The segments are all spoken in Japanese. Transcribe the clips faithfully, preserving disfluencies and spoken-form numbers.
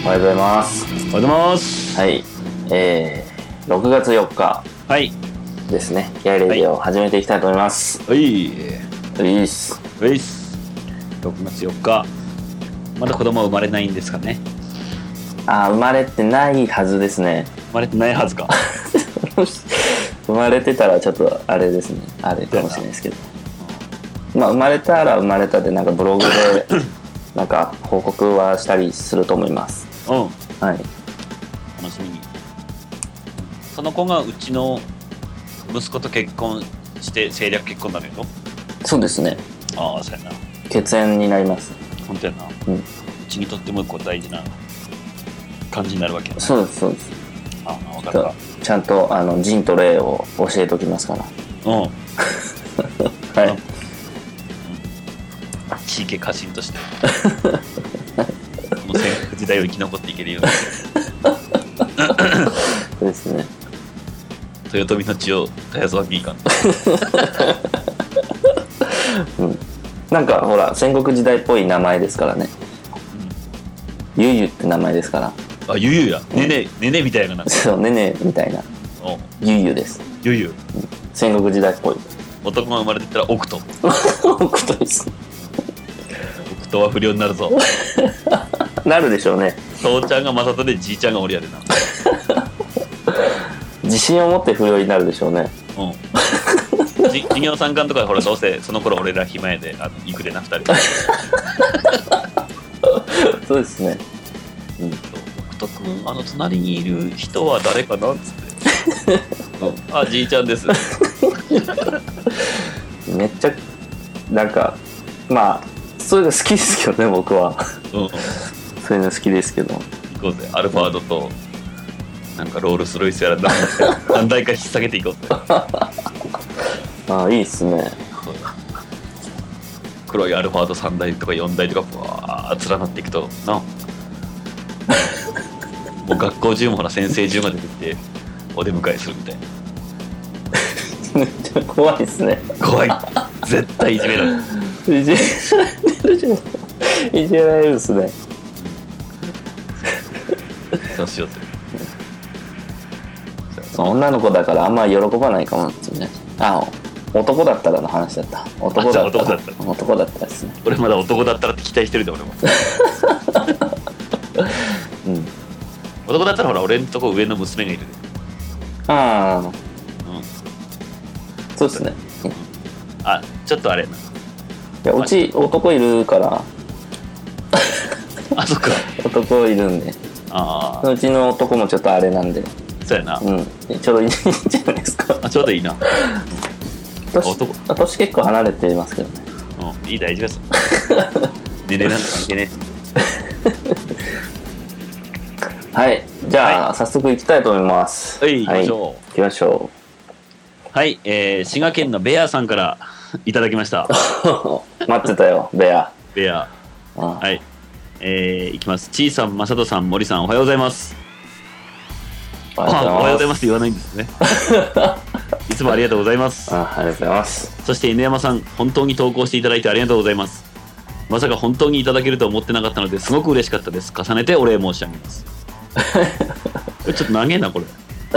おはようございます。 おはようございます。 はい、えー、ろくがつよっかはいですね。気合いレディオを始めていきたいと思います。 はい。 ういっす。 ういっす。ろくがつよっか、まだ子供は生まれないんですかね。 あー、生まれてないはずですね。 生まれてないはずか。 生まれてたらちょっとあれですね。あれかもしれないですけど。まあ生まれたら生まれたでなんかブログでなんか報告はしたりすると思います。 うん。 はい。 楽しみに。その子がうちの息子と結婚して政略結婚だけど。 そうですね。 ああ、そうやな。 血縁になります。 本当やな。 うん。 うちにとっても一個大事な感じになるわけやな。 そうですそうです。 ああ、分かった。 ちゃんとあの人と霊を教えておきますから。 うん。 はい。 地域家臣としてこの戦国時代を生き残っていけるようにそうですね。 豊臣の血を絶やすわけいかん、 うん、なんかほら戦国時代っぽい名前ですからね、うん、ゆゆって名前ですから。 あ、ゆゆや、うん、ねねねねみたいな。 そう、ねねみたいな。ゆゆです。 ゆゆ、うん、 戦国時代っぽい。男が生まれてたらオクト。 オクトです。 オクトは不良になるぞ。 なるでしょうね。 父ちゃんが正人でじいちゃんが俺やでな。 自信を持って不良になるでしょうね。 うん。じ授業参観とかほらどうせその頃俺ら暇やであの行くでなふたりで。 そうですね。 うん。オクト君あの隣にいる人は誰かなっつって。うん、あ、じいちゃんです。 めっちゃなんかまあそういうの好きですけどね、僕は。うん、そういうの好きですけど。 行こうぜ、アルファードとなんかロールスロイスやら何台か引っ提げていこうぜ。 ああ、いいっすね。 黒いアルファードさんだいとかよんだいとかわー連なっていくとな。もう学校中もほら先生中が出てきてお出迎えするみたいな。 めっちゃ怖いっすね。 怖い。絶対いじめられる。 いじめられるじゃん。いじめられるっすね。 そうしようって。 女の子だからあんまり喜ばないかもですね。あ、男だったらの話だった。男だったら。男だったら。男だったらですね。 俺まだ男だったらって期待してるで俺も。うん。男だったらほら俺んとこ上の娘がいる。 ああ。うん。そうですね。 うん、あ、ちょっとあれな。いや、うち男いるから。 あ、そっか。 男いるんで。ああ。うちの男もちょっとあれなんで。 そうやな。うん。 ちょうどいいんじゃないですか。 あ、ちょうどいいな。 年, 年結構離れてますけどね。 うん、いい、大丈夫です。年齢なんて関係ね。 はい、じゃあ、はい、早速行きたいと思います。 はい、行きましょう。 はい、行きましょう。はい、えー、滋賀県のベアさんからいただきました。 待ってたよ、ベア。 ベア。はい。えー、行きます。ちいさん、まさとさん、森さん、おはようございます。おはようございますって言わないんですね。いつもありがとうございます。 あ、ありがとうございます。 そして犬山さん、本当に投稿していただいてありがとうございます。まさか本当にいただけると思ってなかったのですごく嬉しかったです。重ねてお礼申し上げます。これちょっと長えなこれ。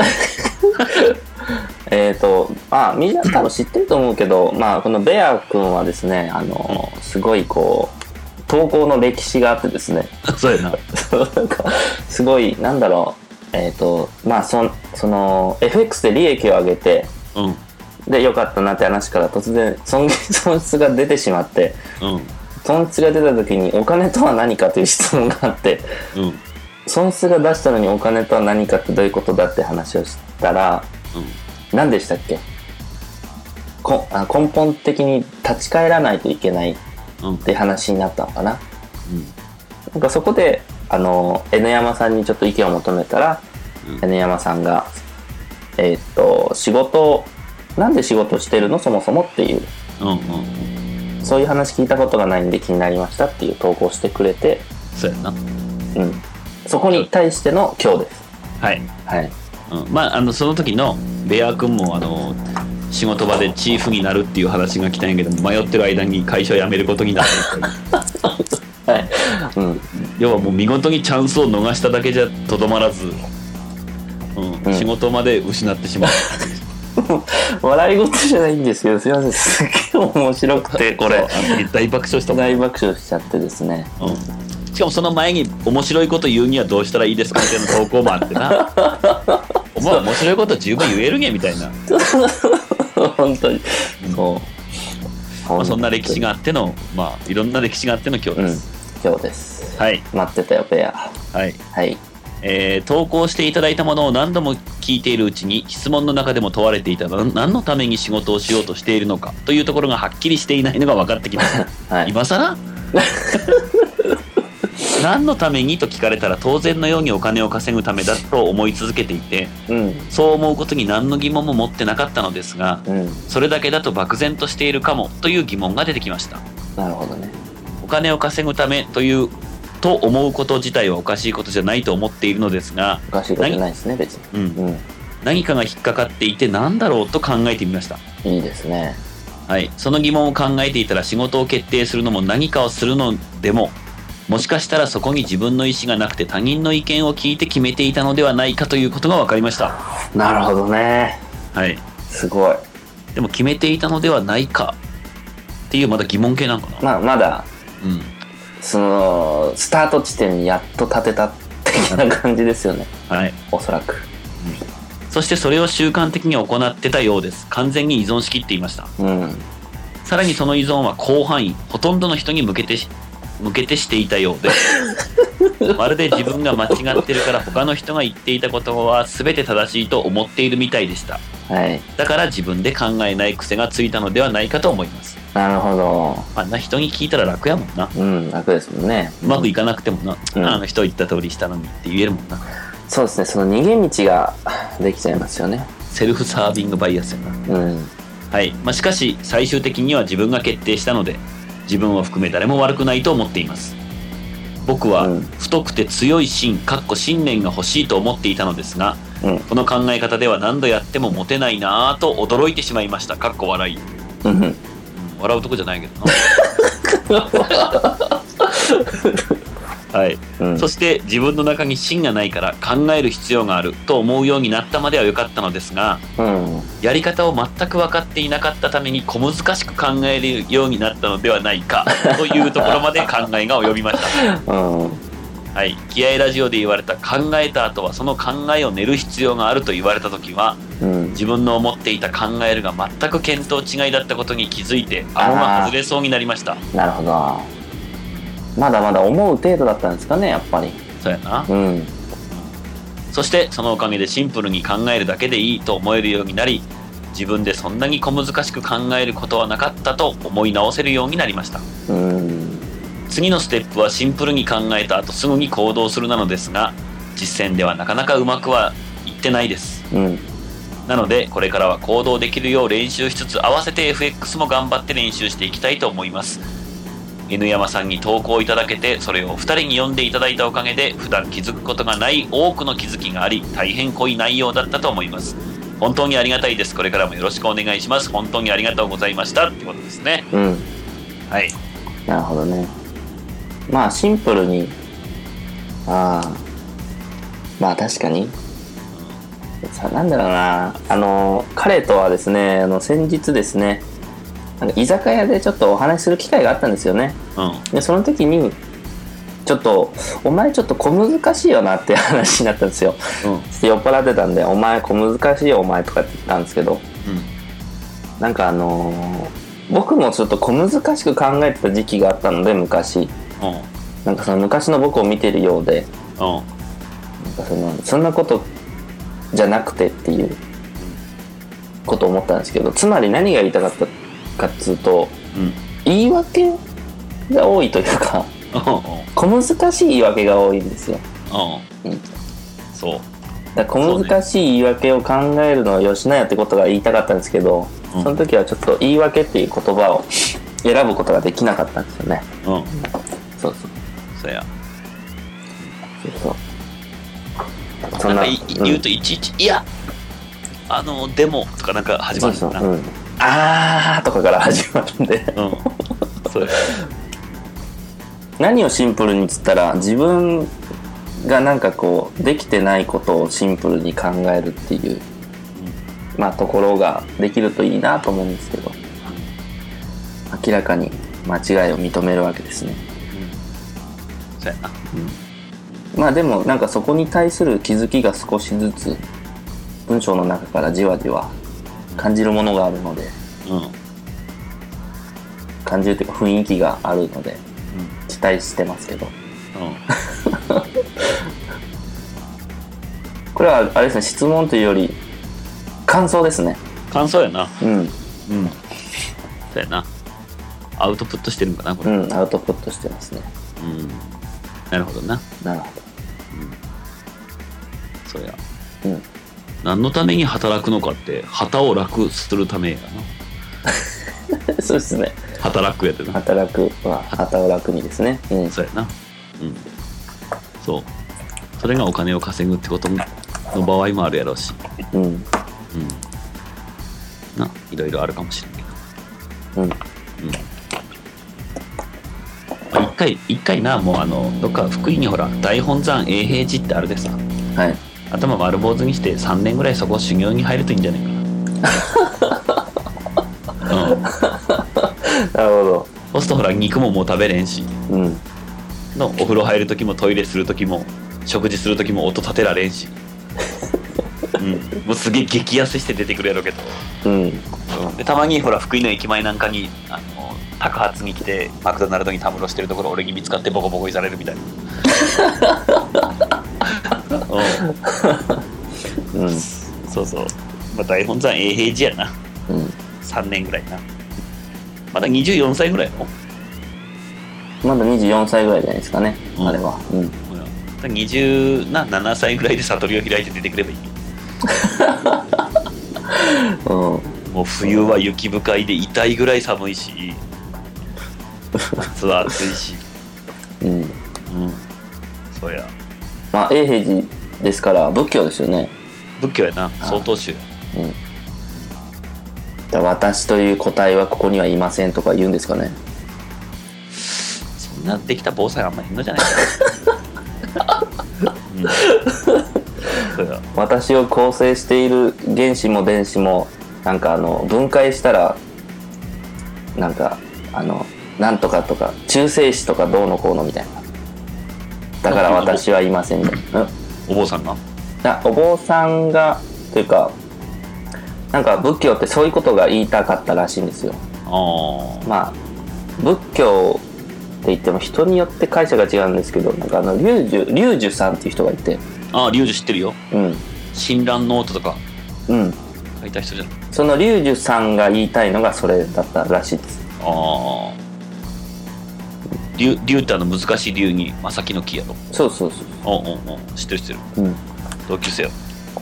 えっとまあみんな多分知ってると思うけど、まあこのベア君はですね、あのすごいこう投稿の歴史があってですね。 そうやな。 なんかすごいなんだろう。えーとまあ、そ, その エフエックス で利益を上げて、うん、で良かったなって話から突然 損, 損失が出てしまって、うん、損失が出た時にお金とは何かという質問があって、うん、損失が出したのにお金とは何かってどういうことだって話をしたら、うん、何でしたっけ、こあ根本的に立ち返らないといけないって話になったのかな、うん、なんかそこであの N 山さんにちょっと意見を求めたら、うん、N 山さんがえー、っと仕事なんで仕事してるのそもそもっていう、うんうん、そういう話聞いたことがないんで気になりましたっていう投稿してくれて、 そうやな、 うん、そこに対しての今日です。 はいはい、うん、まああのその時のベア君もあの仕事場でチーフになるっていう話が来たんやけど迷ってる間に会社を辞めることになる。 はい、 うん、 要はもう見事にチャンスを逃しただけじゃとどまらず、うんうん、仕事まで失ってしまう笑い事じゃないんですけど、すいません、すげえ面白くてこれ大爆笑した大爆笑しちゃってですね、 うん、しかもその前に面白いこと言うにはどうしたらいいですかみたいな投稿もあってなお前面白いこと十分言えるげみたいな本当にそう、 まあ、そんな歴史があっての、まあいろんな歴史があっての今日です、 うん、今日です。 はい、 待ってたよペア。 はいはい、 えー、投稿していただいたものを何度も聞いているうちに質問の中でも問われていた何のために仕事をしようとしているのかというところがはっきりしていないのが分かってきました、はい、今更何のためにと聞かれたら当然のようにお金を稼ぐためだと思い続けていて、うん、そう思うことに何の疑問も持ってなかったのですが、うん、それだけだと漠然としているかもという疑問が出てきました。 なるほどね。 お金を稼ぐためというと思うこと自体はおかしいことじゃないと思っているのですが、 おかしいことじゃないですね別に、 うんうん、何かが引っかかっていて何だろうと考えてみました。 いいですね。 はい、その疑問を考えていたら仕事を決定するのも何かをするのでももしかしたらそこに自分の意思がなくて他人の意見を聞いて決めていたのではないかということが分かりました。 なるほどね。 はい。 すごい。 でも決めていたのではないかっていうまだ疑問系なのかな。まあまだ、 うん、 そのスタート地点にやっと立てた的な感じですよね。 はい。 おそらく、うん。 そしてそれを習慣的に行ってたようです。完全に依存しきっていました。 うん。 さらにその依存は広範囲、ほとんどの人に向けて向けてしていたようでまるで自分が間違ってるから他の人が言っていたことは全て正しいと思っているみたいでした、 はい、 だから自分で考えない癖がついたのではないかと思います。 なるほど。 あんな人に聞いたら楽やもんな。 うん楽ですもんね。 うまくいかなくてもな、うん、あの人言った通りしたのにって言えるもんな。 そうですね。その逃げ道ができちゃいますよね。 セルフサービングバイアスやな。 うんはい、まあ、しかし最終的には自分が決定したので自分を含め誰も悪くないと思っています。僕は太くて強い芯かっこ信念が欲しいと思っていたのですが、うん、この考え方では何度やってもモテないなぁと驚いてしまいました。かっこ笑い、うん、笑うとこじゃないけどなはい、うん、そして自分の中に芯がないから考える必要があると思うようになったまでは良かったのですが、うん、やり方を全く分かっていなかったために小難しく考えるようになったのではないかというところまで考えが及びました、うんはい、気合いラジオで言われた考えた後はその考えを練る必要があると言われた時は、うん、自分の思っていた考えるが全く見当違いだったことに気づいて顎が外れそうになりました。 なるほど。まだまだ思う程度だったんですかねやっぱり。 そうやな、 うん、 そしてそのおかげでシンプルに考えるだけでいいと思えるようになり自分でそんなに小難しく考えることはなかったと思い直せるようになりました。 うん、 次のステップはシンプルに考えた後すぐに行動するなのですが実践ではなかなかうまくはいってないです、 うん、 なのでこれからは行動できるよう練習しつつ合わせて エフエックス も頑張って練習していきたいと思います。N 山さんに投稿いただけてそれをふたりに読んでいただいたおかげで普段気づくことがない多くの気づきがあり大変濃い内容だったと思います。本当にありがたいです。これからもよろしくお願いします。本当にありがとうございましたってことですね。 うんはい。 なるほどね。まあシンプルにああまあ確かにさなんだろうなあの彼とはですねあの先日ですねなんか居酒屋でちょっとお話しする機会があったんですよね、 うん、 でその時にちょっとお前ちょっと小難しいよなって話になったんですよ、うん、酔っ払ってたんでお前小難しいよお前とかって言ったんですけど、うん、なんかあのー、僕もちょっと小難しく考えてた時期があったので昔、うん、なんかその昔の僕を見てるようで、うん、なんかそのそんなことじゃなくてっていうことを思ったんですけどつまり何が言いたかったかっつうと、うん、言い訳が多いというか小難しい言い訳が多いんですよ、 うんうん、そうだから小難しい言い訳を考えるのをよしなよってことが言いたかったんですけど、うん、その時はちょっと言い訳っていう言葉を選ぶことができなかったんですよね、 うん、 そうそうそうやそうそうそんな言うといちいち、うん、いやあのでもとかなんか始まるんだなそうそう、うんあーとかから始まるんで、 うん、そう何をシンプルにつったら、自分がなんかこうできてないことをシンプルに考えるっていう、うん、まあところができるといいなと思うんですけど、明らかに間違いを認めるわけですね。 うん、そうやな。 うん、まあでもなんかそこに対する気づきが少しずつ文章の中からじわじわ感じるものがあるので、うん、感じるというか雰囲気があるので、うん、期待してますけど、うん、これはあれですね、質問というより感想ですね。 感想やな。 うんうん、 そうやな。アウトプットしてるんかなこれ。 うん、アウトプットしてますね。 うん、なるほどな。 なるほど。 うん、そうや。 うん。 何のために働くのかって旗を楽するためやな。そうですね。 働くやってな。 働くは旗を楽にですね。 うん。そうやな。うん。そう。それがお金を稼ぐってことの場合もあるやろうし。うん。うん。な、いろいろあるかもしれんけど。うん。うん。まあ、一回一回な、もうあのどっか福井にほら大本山永平寺ってあるでさ。 はい。 頭丸坊主にしてさんねんぐらいそこ修行に入るといいんじゃないかな。うん、なるほど。 そうするとほら肉ももう食べれんし、うん、のお風呂入る時もトイレする時も食事する時も音立てられんし、うん、もうすげえ激痩せして出てくるやろうけど、うんうん、でたまにほら福井の駅前なんかにあの宅発に来てマクドナルドにたむろしてるところ俺に見つかってボコボコにされるみたいな。うん、そうそう、まあ、大本山永平寺やな、うん、さんねんぐらいな。まだにじゅうよんさいぐらいのまだにじゅうよんさいぐらいじゃないですかね、うん、あれは、 うん、にじゅうななさいぐらいで悟りを開いて出てくればいい、うん、もう冬は雪深いで痛いぐらい寒いし夏は暑いし、うん、うん、そうや。 まあ永平寺ですから仏教ですよね。 仏教やな、曹洞宗。うん。 だ私という個体はここにはいませんとか言うんですかね。 そんなできた坊さんあんまりいんのじゃないか。うん、 私を構成している原子も電子もなんかあの分解したらなんかあのなんとかとか中性子とかどうのこうのみたいな。だから私はいませんみたいな。 お坊さんが？ あ、お坊さんがというかなんか仏教ってそういうことが言いたかったらしいんですよ。あ、まあ仏教って言っても人によって解釈が違うんですけど、なんかあの龍樹龍樹さんっていう人がいて。 ああ、龍樹知ってるよ。うん。親鸞ノートとか。うん。書いた人じゃん。 その龍樹さんが言いたいのがそれだったらしいです。ああ。 龍龍ってあの難しい龍に正木の木やろ。 そうそうそう。 おうおうおう、知ってる知ってる。うん。同級生よ。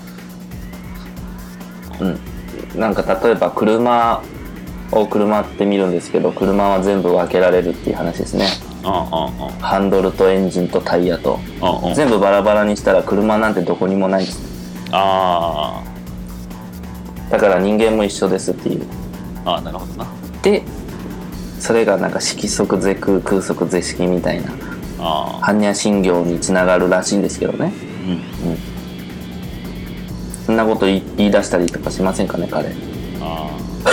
うん。なんか例えば車を車って見るんですけど、車は全部分けられるっていう話ですね。ああああ、ハンドルとエンジンとタイヤとああ全部バラバラにしたら車なんてどこにもないです。ああ。だから人間も一緒ですっていう。 ああ、なるほどな。 で、それがなんか色即是空空即是色みたいな般若心経につながるらしいんですけどね。うん、うん。そんなこと言い出したりとかしませんかね彼。あ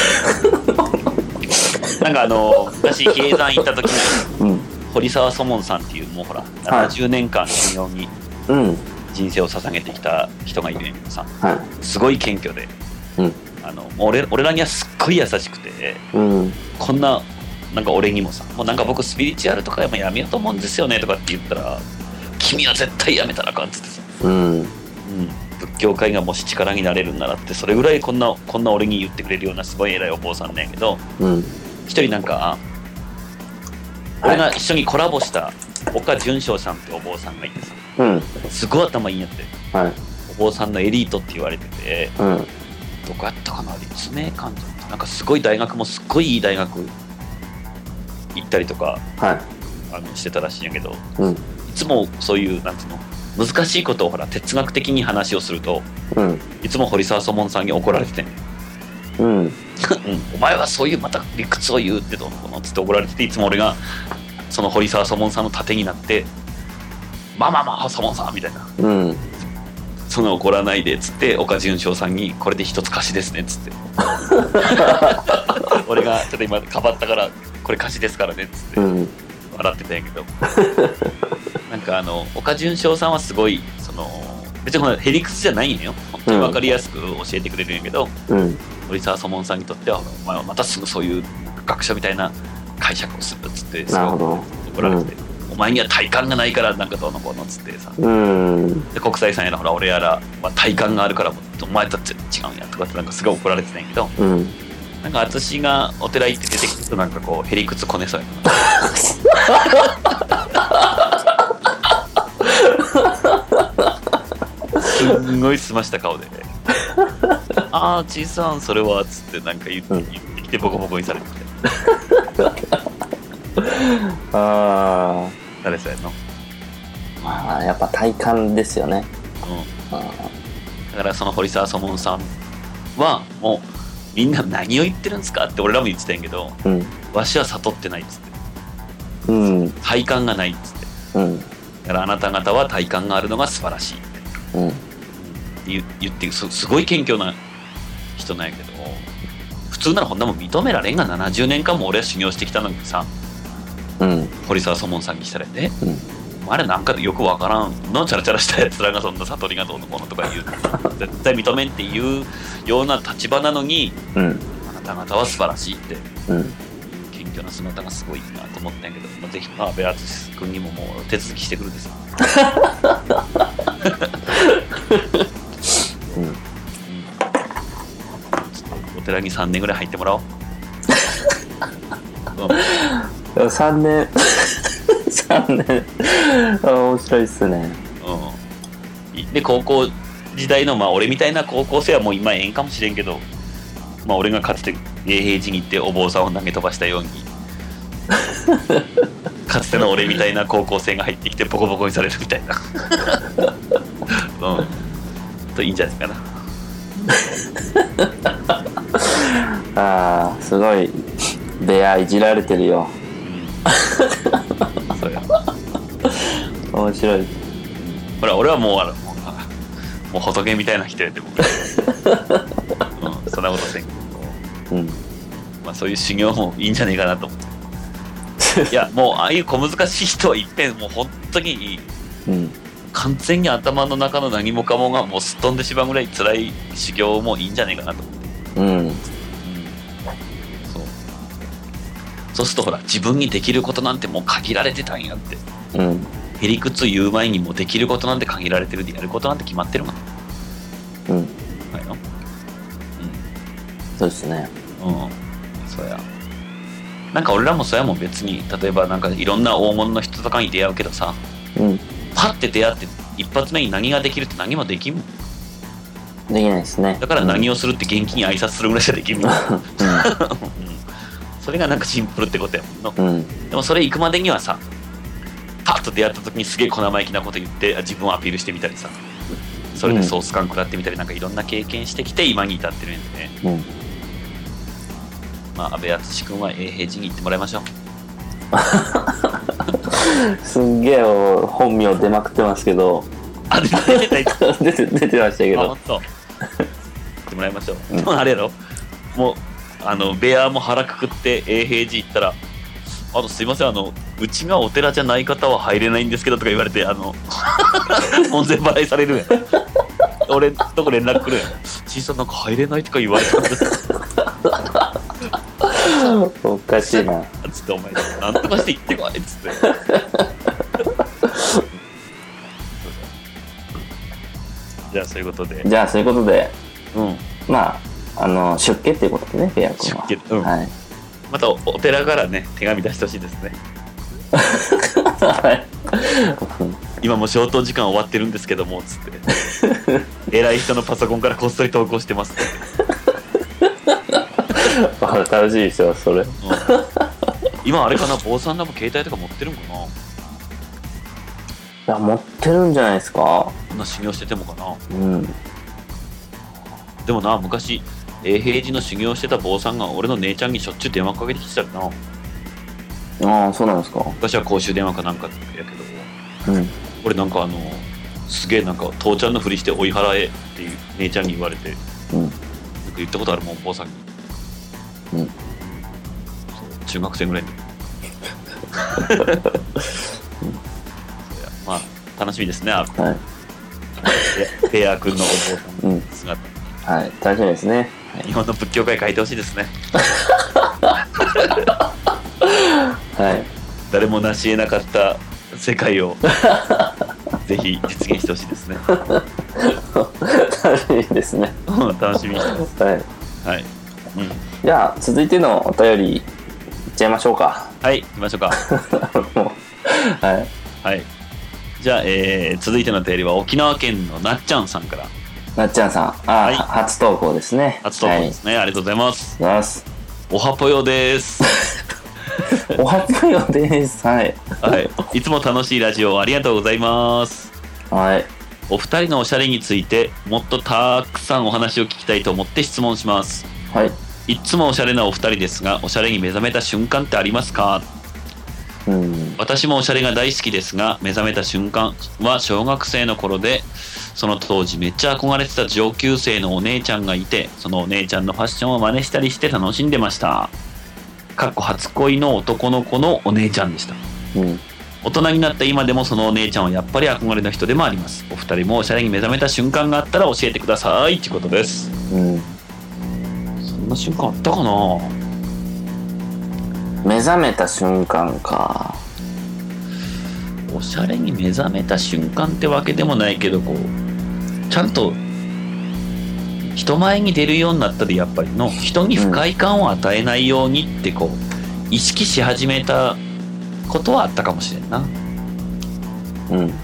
なんかあの昔比叡山行った時に、うん、堀沢祖門さんっていうもうほらななじゅうねんかん修行に人生を捧げてきた人がいるんやけどさ、はい、すごい謙虚で、うん、あの 俺, 俺らにはすっごい優しくて、うん、こんななんか俺にもさ、もうなんか僕スピリチュアルとかやめようと思うんですよねとかって言ったら、君は絶対やめたらあかんっつってさ、うんうん、仏教界がもし力になれるんならって、それぐらいこんなこんな俺に言ってくれるようなすごい偉いお坊さんなんやけど、うん、一人なんか俺が一緒にコラボした岡純正さんってお坊さんがいてさ、うん、すごい頭いいんやって、はい、お坊さんのエリートって言われてて、うん、どこやったかな、立命館とかなんかすごい大学もすっごいいい大学行ったりとか、はい、あのしてたらしいんやけど、うん、いつもそういうなんつうの難しいことをほら哲学的に話をすると、うん、いつも堀沢祖門さんに怒られてて、うんうん、お前はそういうまた理屈を言うってどうのこのつって怒られてて、いつも俺がその堀沢祖門さんの盾になってまあまあまあ祖門さんみたいな、 うん、 その怒らないでっつって岡潤章さんにこれで一つ貸しですねっつって俺がちょっと今かばったからこれ貸しですからねっつって笑ってたんやけど、うん、なんかあの岡潤章さんはすごいその別にへりくつじゃないんやよ、本当に分かりやすく教えてくれるんやけど、うん、堀沢祖門さんにとってはお前はまたすぐそういう学者みたいな解釈をするっつってすごい怒られて、うん、お前には体感がないからなんかどうのこうのっつってさ、うん、で国際さんやらほら俺やら、まあ、体感があるからお前と違うんやとかってなんかすごい怒られてたんやけど、うん、なんか淳がお寺行って出てくるとなんかこうへりくつこねそうやなすんごい澄ました顔でああちいさんそれはっつってなんか言って、うん、言ってきてボコボコにされててああ誰そうやの、 まあやっぱ体感ですよね、 うん、だからその堀沢祖門さんはもうみんな何を言ってるんですかって俺らも言ってたんやけど、うん、わしは悟ってないっつって、うん、体感がないっつって、うん、だからあなた方は体感があるのが素晴らしいって、うん、言, 言ってす, すごい謙虚な人なんやけど、普通ならこんなもん認められんがななじゅうねんかんも俺は修行してきたのにさ、うん、堀沢祖門さんにしたらね、うん、あれなんかよくわからんのチャラチャラしたやつらがそんな悟りがどうのこうのとか言う絶対認めんっていうような立場なのに、うん、あなた方は素晴らしいって、うん、謙虚な姿がすごいなと思ったんやけど、まあ、ぜひ阿部淳君にももう手続きしてくるんですようんうん、お寺にさんねんぐらい入ってもらおううん、さんねんさんねん面白いっすね、 うん、で高校時代のまあ俺みたいな高校生はもう今ええんかもしれんけど、まあ俺がかつて永平寺に行ってお坊さんを投げ飛ばしたようにかつての俺みたいな高校生が入ってきてボコボコにされるみたいなうんといいんじゃないかなあーすごいベアいじられてるよ、うん、そうや面白い。 ほら俺はもうあのもう仏みたいな人やでも、うん、そんなことせんけど、うんまあ、そういう修行もいいんじゃねえかなと思っていやもうああいう小難しい人はいっぺんもう本当に、うん、完全に頭の中の何もかもがもうすっ飛んでしまうぐらい辛い修行もいいんじゃねえかなと思って、うんうん、そうそうするとほら自分にできることなんてもう限られてたんやって、うんへりくつ言う前にもできることなんて限られてるでやることなんて決まってるもん。うん。はいの。うん。 そうですね。 うん。そうや。なんか俺らもそうやもん別に例えばなんかいろんな大物の人とかに出会うけどさ、うん。パッて出会って一発目に何ができるって何もできんもん。 できないですね。 だから何をするって元気に挨拶するぐらいしかできんもん。うん。それがなんかシンプルってことやもんの。うん。でもそれ行くまでにはさ。パッと出会った時にすげえ小生意気なこと言って自分をアピールしてみたりさそれでソース感食らってみたりなんかいろんな経験してきて今に至ってるんでね、うん、まあ阿部淳君は永平寺に行ってもらいましょうすんげえ本名出まくってますけどあ出てた出て出てましたけどあ本当行ってもらいましょう、うん、あれやろもうあのベアも腹くくって永平寺行ったらあのすいませんあのうちがお寺じゃない方は入れないんですけどとか言われてあの門前払いされるやん俺とこ連絡来るやんちいさんなんか入れないとか言われたんですおかしいなつってお前なんとかして行ってこいっつってじゃあそういうことでじゃあそういうことでうんまああの出家っていうことでねベア君は出家うんはいまた お, お寺からね手紙出してほしいですね今もう消灯時間終わってるんですけどもつって偉い人のパソコンからこっそり投稿してますって楽しいですよそれ、うん、 今あれかな坊さんらも携帯とか持ってるんかないや持ってるんじゃないですかこんな修行しててもかなうんでもな昔永平寺の修行してた坊さんが俺の姉ちゃんにしょっちゅう電話かけてきてたよなああ、そうなんですか。 昔は公衆電話かなんかやけど、うん、俺なんかあのすげえなんか父ちゃんのふりして追い払えっていう姉ちゃんに言われて、うん、なんか言ったことあるもん、お坊さんに。うん。中学生ぐらいの。まあ楽しみですね。はい。ペア君のお坊さんの姿、 うん、はい、楽しみですね。 日本の仏教界変えてほしいですね。 はい。 誰も成し得なかった世界をぜひ実現してほしいですね。 楽しみですね。 楽しみにしてます。 はい。 はい。 うん。じゃあ続いてのお便りいっちゃいましょうか。 はい、行きましょうか。 はい。 はい。じゃあ、えー、続いてのお便りは沖縄県のなっちゃんさんから。 なっちゃんさん、あ、はい、初投稿ですね。 初投稿ですね、はい、ありがとうございます。 ます。 おはぽよです。 おはぽよです。はい。 はい。いつも楽しいラジオありがとうございます。 はい。 お二人のおしゃれについてもっとたくさんお話を聞きたいと思って質問します。 はい。 いつもおしゃれなお二人ですが、おしゃれに目覚めた瞬間ってありますか？うん、私もおしゃれが大好きですが、目覚めた瞬間は小学生の頃で、その当時めっちゃ憧れてた上級生のお姉ちゃんがいて、そのお姉ちゃんのファッションを真似したりして楽しんでました。かっこ初恋の男の子のお姉ちゃんでした。うん、大人になった今でもそのお姉ちゃんはやっぱり憧れの人でもあります。お二人もおしゃれに目覚めた瞬間があったら教えてくださいってことです。うん、そんな瞬間あったかな。 目覚めた瞬間か。 おしゃれに目覚めた瞬間ってわけでもないけど、こうちゃんと人前に出るようになったで、やっぱりの人に不快感を与えないようにってこう意識し始めたことはあったかもしれんな。うんうん。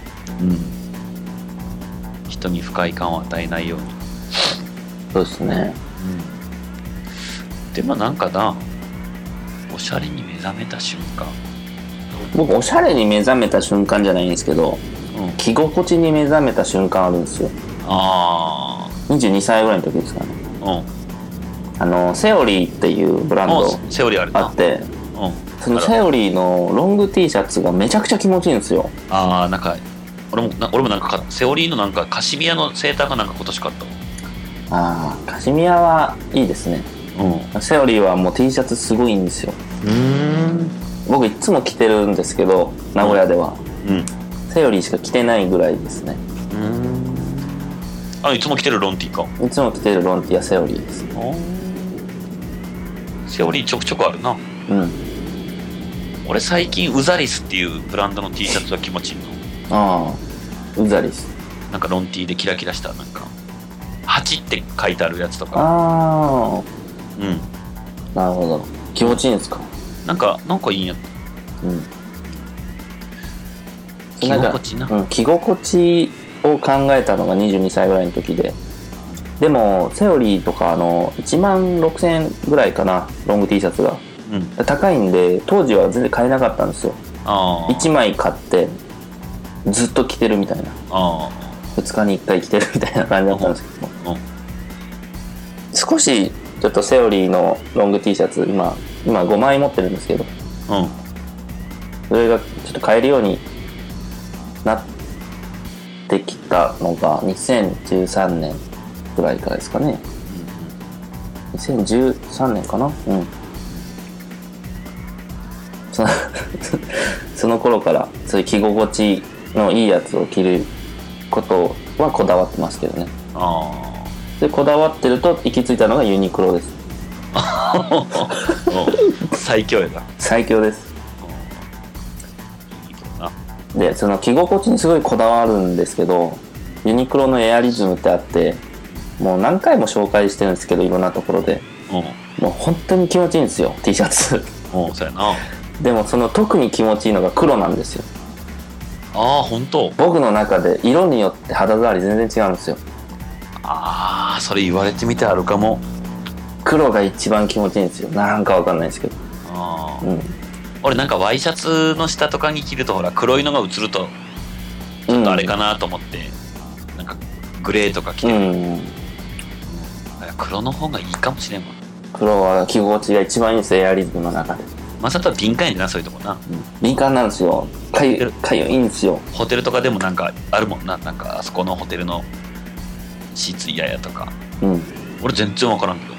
人に不快感を与えないように。 そうですね。 うん。でもなんかな、おしゃれに目覚めた瞬間。 僕おしゃれに目覚めた瞬間じゃないんですけど、うん、着心地に目覚めた瞬間あるんですよ。ああ。にじゅうにさいぐらいの時ですかね。うん。あのセオリーっていうブランドセオリーあるな。 あって、うん、そのセオリーのロング T シャツがめちゃくちゃ気持ちいいんですよ。 ああ、なんか俺もな俺もなんかセオリーのなんかカシミヤのセーターがなんか今年買った。 ああ、カシミヤはいいですね。うん。セオリーはもう T シャツすごいんですよ。うーん。僕いつも着てるんですけど、名古屋では、うん、セオリーしか着てないぐらいですね。うーん。 あ、いつも着てるロンティーか。 いつも着てるロンティーはセオリーです。 セオリーちょくちょくあるな。うん。俺最近ウザリスっていうブランドの T シャツが気持ちいいの。ああ、ウザリス。 なんかロンティーでキラキラしたなんかはちって書いてあるやつとか。 ああ。うん。なるほど。気持ちいいんですか。 なんかなんかいいんやった。うん。着心地な。 うん、着心地を考えたのがにじゅうにさいぐらいの時で、でもセオリーとかあのいちまんろくせんえんぐらいかな、ロング T シャツが、うん、高いんで当時は全然買えなかったんですよ。あいちまい買ってずっと着てるみたいな。あふつかにいっかい着てるみたいな感じだったんですけども、うんうん、少しちょっとセオリーのロング T シャツ今今ごまい持ってるんですけど、うん、それがちょっと買えるようになってきたのがにせんじゅうさんねんぐらいからですかね。にせんじゅうさんねんかな。うん。そのその頃からそういう着心地のいいやつを着ることはこだわってますけどね。ああ。でこだわってると行き着いたのがユニクロです。 最強やな。 最強です。でその着心地にすごいこだわるんですけど、ユニクロのエアリズムってあって、もう何回も紹介してるんですけどいろんなところで、うん、もう本当に気持ちいいんですよ T シャツ。 うん、そうやな。 でもその特に気持ちいいのが黒なんですよ。 ああ、本当。 僕の中で色によって肌触り全然違うんですよ。 ああ、それ言われてみてあるかも。 黒が一番気持ちいいんですよ。なんかわかんないですけど。ああ、うん。 俺なんかワイシャツの下とかに着るとほら黒いのが映るとちょっとあれかなと思って、うん、なんかグレーとか着てる、うん、黒の方がいいかもしれんわ。 黒は着心地が一番いいんですよ、エアリズムの中で。 マサトは敏感やでな、そういうとこな、うん、 敏感なんですよ。かゆかゆいんですよ。 ホテルとかでもなんかあるもんな、なんかあそこのホテルのシーツ嫌やとか、うん、俺全然分からんけど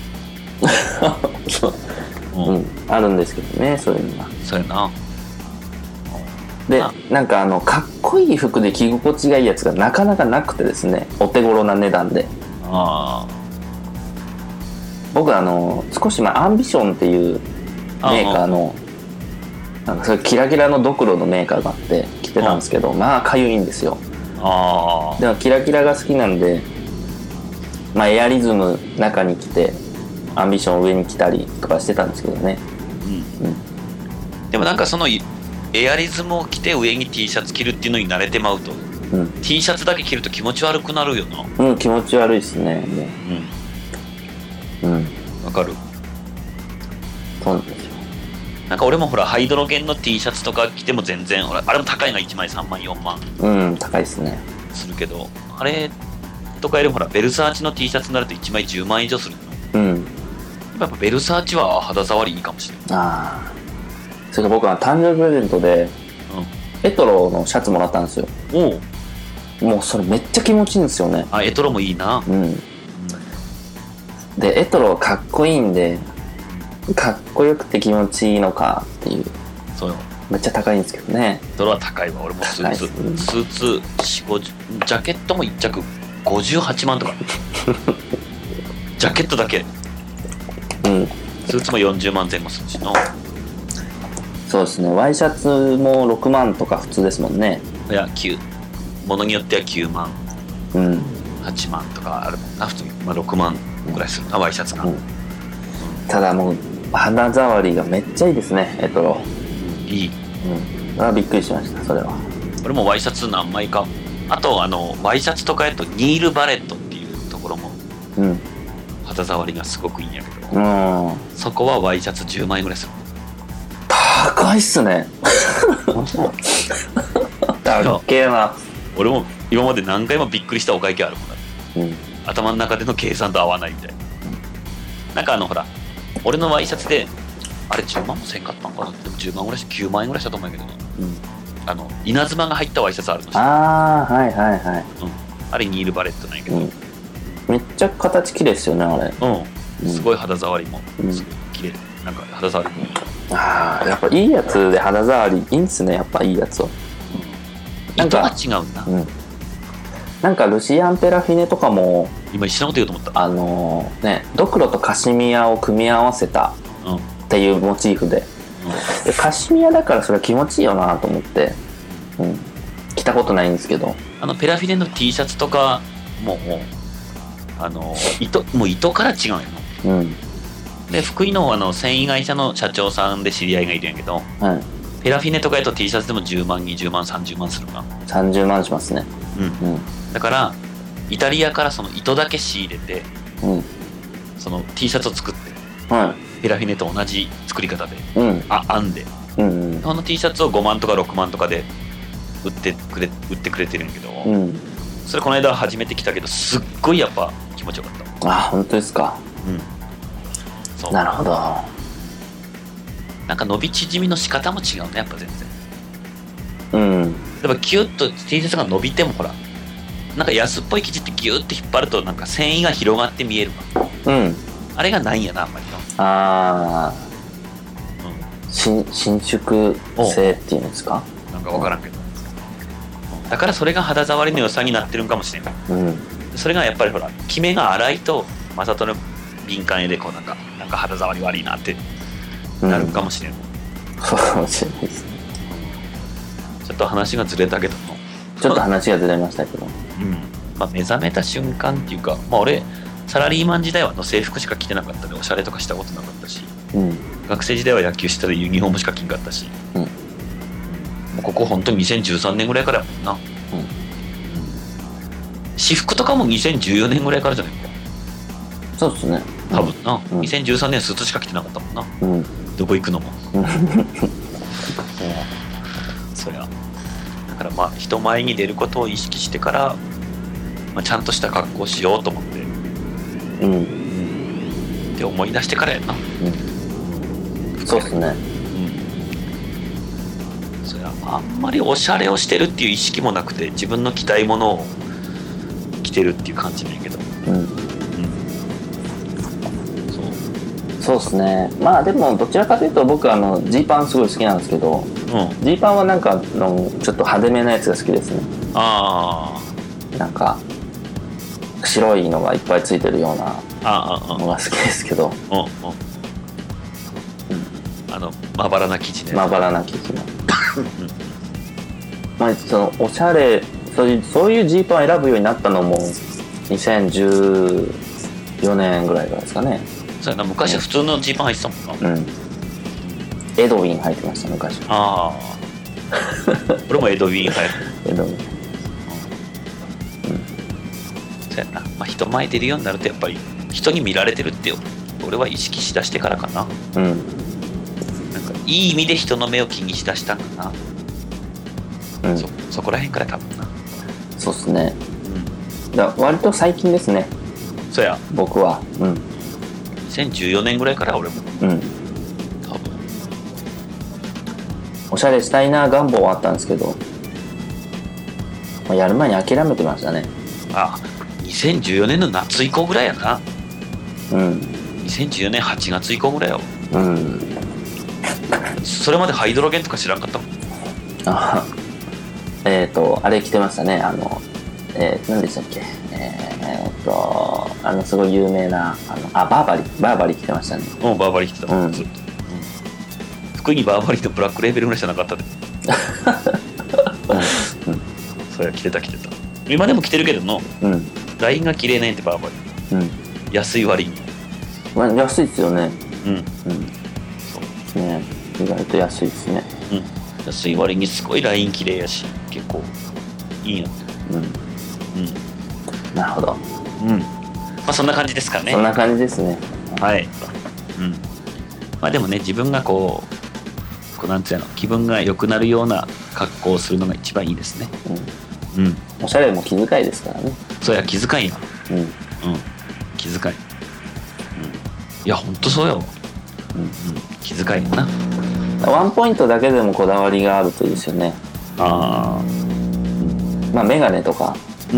そう、うんうん、あるんですけどね、そういうのは。 そうやな。 でなんかあのかっこいい服で着心地がいいやつがなかなかなくてですね、お手頃な値段で。あ僕あの少し前アンビションっていうメーカーのなんかそういうキラキラのドクロのメーカーがあって着てたんですけど、まあかゆいんですよ。あでもキラキラが好きなんで、まあ、エアリズム中に着てアンビション上に着たりとかしてたんですけどね、うんうん、 でもなんかそのエアリズムを着て上に T シャツ着るっていうのに慣れてまうと、うん、T シャツだけ着ると気持ち悪くなるよな。 うん、気持ち悪いですね、もう。うん、 わかる。 そうなんですよ。 なんか俺もほらハイドロゲンの T シャツとか着ても全然ほらあれも高いのいちまいさんまんよんまん、 うん、高いですね。 するけど、あれとかよりもほらベルサーチの T シャツになるといちまいじゅうまん以上するの。うん。やっぱベルサーチは肌触りいいかもしれない。ああ。 それから僕は誕生日プレゼントで、うん、エトロのシャツもらったんですよ。おう。もうそれめっちゃ気持ちいいんですよね。 あ、エトロもいいな。うん。うん、 でエトロかっこいいんで、かっこよくて気持ちいいのかっていう。そうよ。めっちゃ高いんですけどね。 エトロは高いわ。俺もスーツ、スーツよん、ごじゅう、ジャケットもいっちゃくごじゅうはちまんとか。ジャケットだけ。うん。スーツもよんじゅうまんぜん後するしの。 そうですね。ワイシャツもろくまんとか普通ですもんね。 いや、きゅう、ものによってはきゅうまん、うん、はちまんとかあるもんな、普通に。まあ、ろくまんぐらいするな、ワイシャツが。うん、 ただもう肌触りがめっちゃいいですね、エトロ。 いい。 うん。あ、びっくりしました、それは。 俺もワイシャツ何枚か。あとあのワイシャツとかやとニール・バレットっていうところも、うん、肌触りがすごくいいんやけど、うん、そこはワイシャツじゅうまんえんぐらいする。 高いっすね。高っけえな。 俺も今まで何回もびっくりしたお会計あるもんな、うん、頭の中での計算と合わないみたいな。なんかあのほら俺のワイシャツであれじゅうまんもせんかったんかな。でもじゅうまんぐらいしてきゅうまんえんぐらいしたと思うんやけど、うん、あの稲妻が入ったワイシャツあるの。 ああ、はいはいはい、うん、 あれニール・バレットなんやけど、うん、 めっちゃ形綺麗ですよね、あれ。 うん、すごい肌触りもすごい綺麗、うん、なんか肌触りもいい。 ああ、やっぱいいやつで肌触りいいんですね、やっぱいいやつを。 なんか糸が違うんだ、うん、 なんかルシアン・ペラフィネとかも今一緒のこと言うと思った。 あのー、ね、ドクロとカシミヤを組み合わせたっていうモチーフで、うん、でカシミヤだからそれは気持ちいいよなと思って、うん、着たことないんですけど、 あのペラフィネの T シャツとかももうあの糸もう糸から違うんやの、うん、で福井のあの繊維会社の社長さんで知り合いがいるんやけど、はい、ペラフィネとかやと T シャツでもじゅうまん、にじゅうまん、さんじゅうまんするな。 さんじゅうまんしますね。 うん、うん、だからイタリアからその糸だけ仕入れて、うん、その T シャツを作って、はい、ペラフィネと同じ作り方で、うん、あ編んで、うんうん、その T シャツをごまんとかろくまんとかで売ってくれ売ってくれてるんやけど、うん、それこの間初めて来たけどすっごいやっぱ気持ちよかった。 あ、本当ですか。うん、そうなるほど。 なんか伸び縮みの仕方も違うね、やっぱ全然。うん。やっぱキュッと T シャツが伸びてもほらなんか安っぽい生地ってギューって引っ張るとなんか繊維が広がって見えるわ。うん。あれがないんやな、あんまりの。ああ。うん。伸縮性っていうんですか。なんか分からんけど。だからそれが肌触りの良さになってるんかもしれない。うん。それがやっぱりほらキメが粗いとマサトの敏感絵でこうなんかなんか肌触り悪いなってなるかもしれない。 そうかもしれないですね。 ちょっと話がずれたけども。 ちょっと話がずれましたけど。 うん。まあ目覚めた瞬間っていうか、まあ俺サラリーマン時代はの制服しか着てなかったでおしゃれとかしたことなかったし、うん、学生時代は野球してたでユニフォームしか着んかったし、うん、もうここ本当ににせんじゅうさんねんぐらいからやもんな。うん。うん、私服とかもにせんじゅうよねんぐらいからじゃないか。 そうですね。 多分な、うん、にせんじゅうさんねんスーツしか着てなかったもんな。うん。どこ行くのも。そりゃ。だからまあ人前に出ることを意識してから、まあ、ちゃんとした格好をしようと思って、うん、って思い出してからやな。 うん、そうですね。 それはあんまりおしゃれをしてるっていう意識もなくて、自分の着たいものを着てるっていう感じなんやけど、うん、うん、 そうですね。まあでもどちらかというと僕あのジーパンすごい好きなんですけど、ジー、うん、パンはなんかのちょっと派手めなやつが好きですね。ああ、なんか白いのがいっぱいついてるようなのが好きですけど、うんうん、 あのまばらな生地ね。 まばらな生地のまあそのおしゃれ、そういうそういうジーパンを選ぶようになったのもにせんじゅうよねんぐらいからですかね。 そうやな、昔は普通のジーパン履いてたもんな。うん。 エドウィン履いてました昔。ああ。 俺もエドウィン履いてる。エドウィン。うん。そうやな。まあ人前出るようになるとやっぱり人に見られてるって俺は意識しだしてからかな。うん。なんかいい意味で人の目を気にしだしたんかな。うん。そそこら辺から多分な。 そうっすね。うん。だ割と最近ですね。 そうや。 僕は。うん。にせんじゅうよねんぐらいから俺も、うん、多分おしゃれしたいな願望はあったんですけど、まあ、やる前に諦めてましたね。 ああ、にせんじゅうよねんの夏以降ぐらいやな。うん。にせんじゅうよねんはちがつ以降ぐらいよ。うん。それまでハイドロゲンとか知らんかったもん。 あえっ、ー、とあれ着てましたね。あの、えー、何でしたっけ。えー、っとあのすごい有名なあのあバーバリーバーバリー着てましたね。 うん、バーバリー着てた、うん、ずっと、うん、服にバーバリーとブラックレーベルぐらいしかなかったで、うんうん、それは着てた着てた。今でも着てるけどの、うん、ラインが綺麗ねんってバーバリー、うん、安い割に、 まあ、安いですよね。うん、うん、そうね、意外と安いですね、 うん、安い割にすごいライン綺麗やし結構いいな。うん、うん、 なるほど。 うん。まあそんな感じですかね。 そんな感じですね。 はい。うん。まあでもね、自分がこう、こうなんていうの、気分が良くなるような格好をするのが一番いいですね。 うん。うん、おしゃれも気遣いですからね。 そうや、気遣いよ。うん。うん。気遣い。うん。いや、ほんとそうよ。うん。うん、気遣いだな。 ワンポイントだけでもこだわりがあるといいですよね。ああ。うん、まあメガネとか。うん。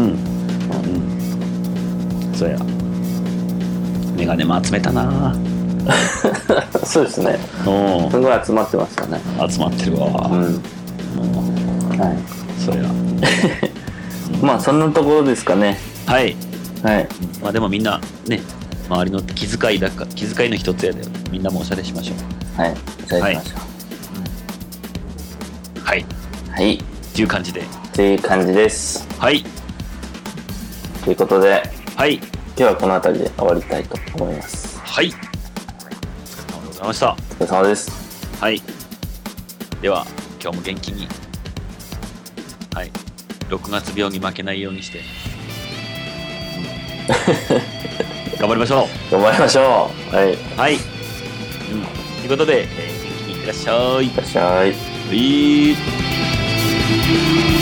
そうや、メガネも集めたな。 そうですね。おすごい集まってましたね。 集まってるわ。うん。 はい。そうや。まあそんなところですかね。 はい。はい。まあでもみんなね、周りの気遣いだか気遣いの一つやで、みんなもおしゃれしましょう。 はい。おしゃれしましょう。はい。はい。っていう感じで。 っていう感じです。 はい。 ということで。はい、今日はこの辺りで終わりたいと思います。 はい、お疲れ様でございました。 お疲れ様です。 はい、では今日も元気に、はい、ろくがつ病に負けないようにして、うん、頑張りましょう頑張りましょう。はいはい、うん、ということで、えー、元気にいってらっしゃい。 いってらっしゃい。 はい。